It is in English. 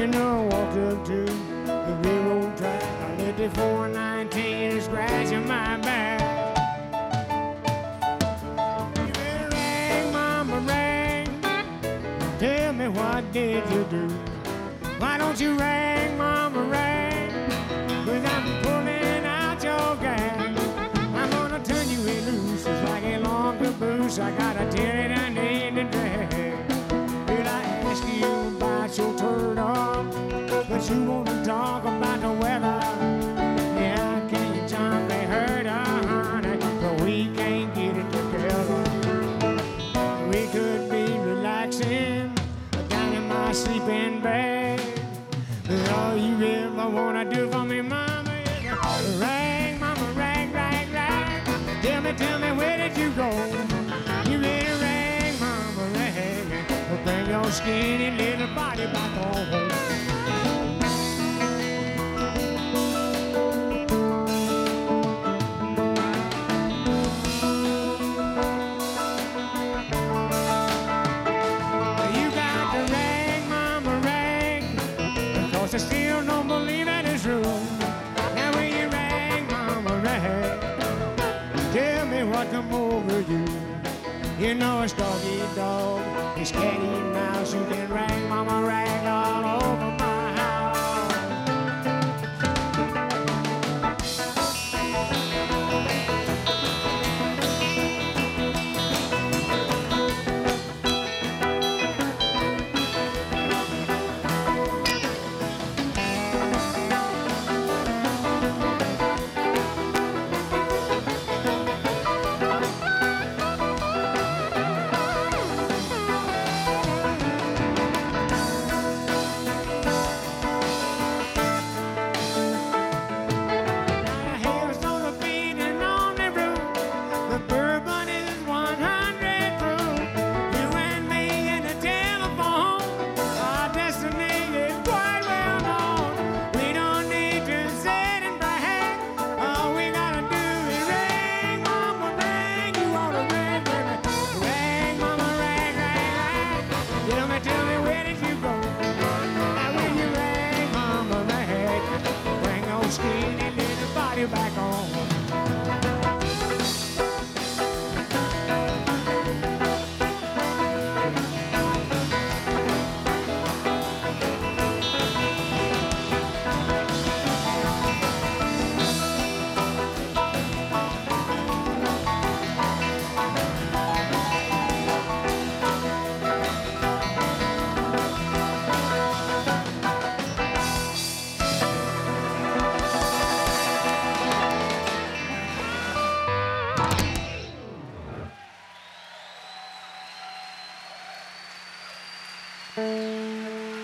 You know, I walked up to the railroad track. I let the 419 scratching my back. You better ring, mama, ring. Tell me what did you do? Why don't you ring, mama, ring? 'Cause I'm pulling out your gas. I'm gonna turn you loose just like a long caboose. I gotta tell it I need to drag. Did I ask you about your turtle? But you wanna talk about the weather. Yeah, I can't jump a herd, honey, but we can't get it together. We could be relaxing down in my sleeping bag. All you ever wanna do for me, mama, is ring, mama, ring, ring, ring. Tell me, where did you go? You better ring, mama, ring. Bring your skinny little body back home. I still don't believe that it's true. Now when you ring, mama, ring, tell me what come over you. You know it's doggy dog, it's catty mouse. You can ring, mama, ring all over my house. Tell me, where did you go? Now when you ring, mama, ring, bring your skinny little body back home.